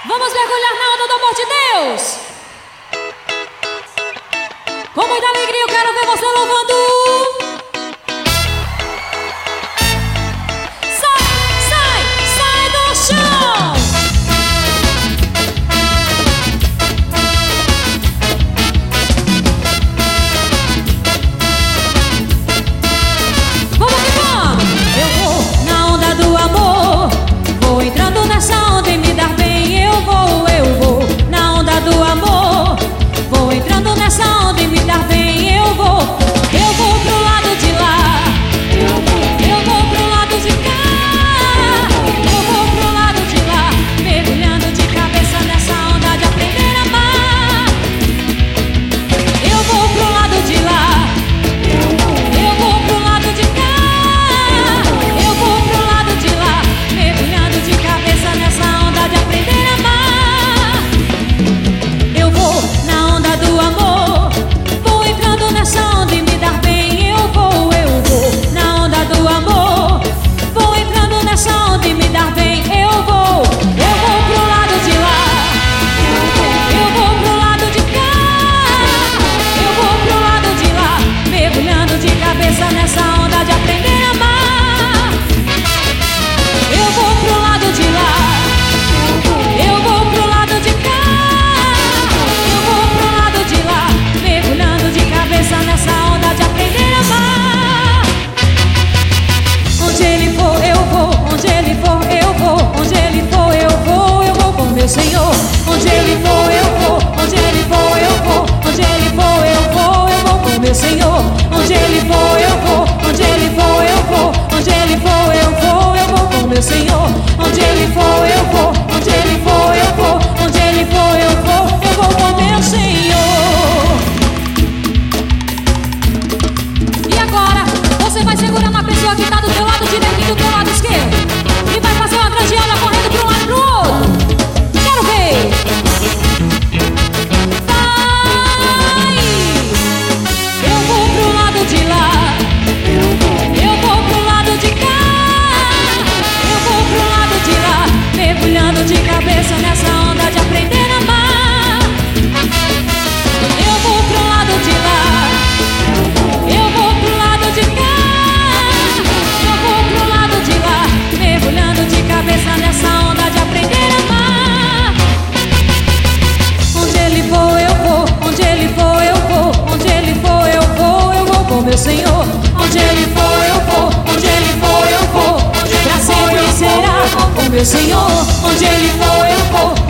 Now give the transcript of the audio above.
Vamos mergulhar na onda do amor de Deus. Com muita alegria eu quero ver você louvando. Sai do chão. Vamos que vamos. Eu vou na onda do amor. Vou entrando nessa onda e me dar bem. Eu vou na onda do amor. Vou entrando nessa onda e me dar bem. Eu vou pro lado de lá. Eu vou pro lado de cá. Eu vou pro lado de lá, mergulhando de cabeça nessa onda de aprender a amar. Eu vou pro lado de lá. Eu vou pro lado de cá. Eu vou pro lado de lá, mergulhando de cabeça nessa onda de aprender a amar. Eu vou na onda do amor. Vou entrando nessa onda e me dar bem. Eu vou na onda do amor. Vou entrando nessa onda e me dar bem. Eu vou pro lado de lá. Eu vou pro lado de cá. Eu vou pro lado de lá, mergulhando de cabeça nessa onda de aprender a amar. Eu vou pro lado de lá. Eu vou pro lado de cá. Eu vou pro lado de lá, mergulhando de cabeça nessa onda de aprender a amar. Onde ele for, eu vou. Onde ele for, eu vou. Onde ele for, eu vou com meu Senhor. Onde ele for, eu vou. Onde ele for, eu vou. Onde ele for, eu vou com meu Senhor. Onde ele for, eu vou. Onde ele for, eu vou. Onde ele for, eu vou com meu Senhor. Onde ele for, eu vou. Onde ele for, eu vou. Onde ele for, eu vou com meu Senhor. E agora, você vai segurar uma pessoa que tá do teu lado direito e do teu lado esquerdo e vai fazer uma grande onda correndo pra um lado e pro outro. Quero ver. Vai. Eu vou pro lado de lá. Eu vou pro lado de cá. Eu vou pro lado de lá, mergulhando de cabeça nessa onda de aprender a amar. Eu vou pro lado de lá. Eu vou pro lado de cá. Eu vou pro lado de lá, mergulhando de cabeça nessa onda de aprender a amar. Onde ele for, eu vou. Onde ele for, eu vou. Onde ele for, eu vou com meu Senhor. Onde ele for, eu vou. Onde ele for, eu vou. Pra sempre será com meu Senhor. Onde ele for, eu vou.